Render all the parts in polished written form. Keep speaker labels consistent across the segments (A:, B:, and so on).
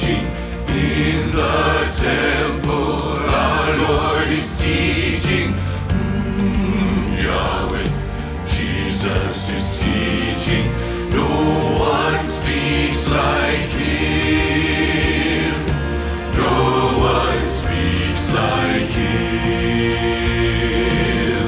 A: In the temple, our Lord is teaching. Yahweh, Jesus is teaching. No one speaks like him. No one speaks like him.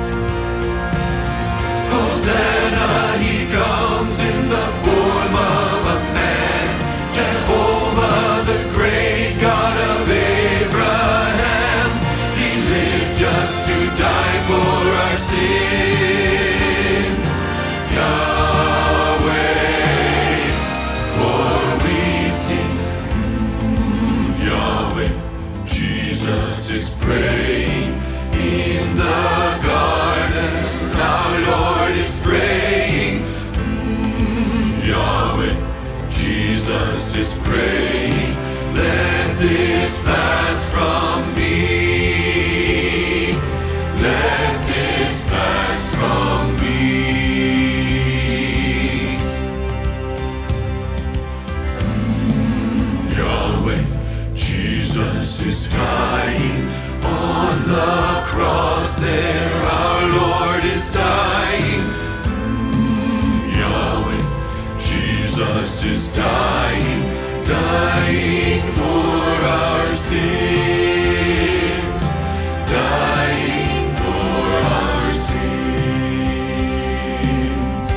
A: Hosanna, he comes in the form of a man. Jehovah, the great God of Abraham. He lived just to die for our sins. Yahweh, for we've sinned. Yahweh, Jesus is praying in the garden. Our Lord is praying. Yahweh, Jesus is praying. Let this pass from me. Let this pass from me. Yahweh, Jesus is dying on the cross there. Our Lord is dying. Yahweh, Jesus is dying, dying for our sins, dying for our sins.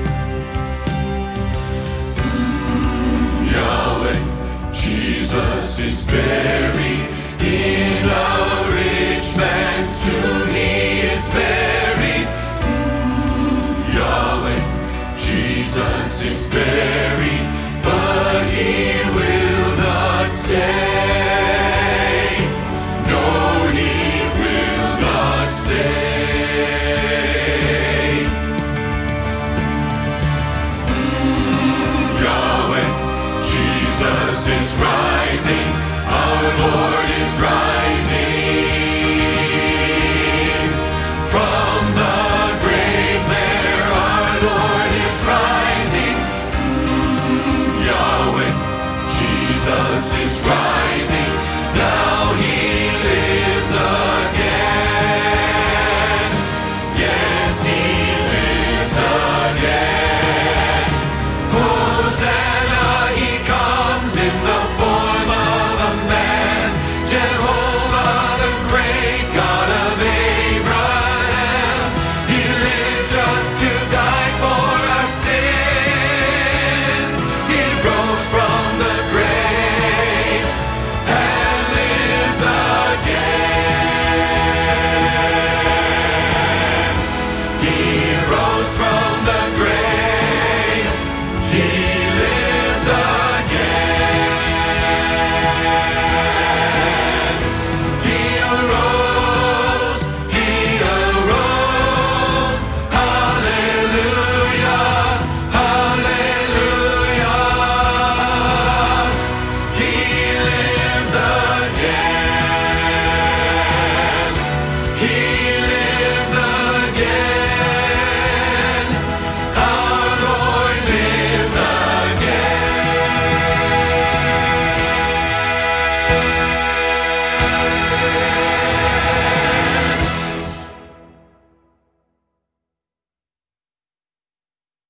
A: Yahweh, Jesus is buried in a rich man's tomb. He is buried. Yahweh, Jesus is buried, but he will not stay.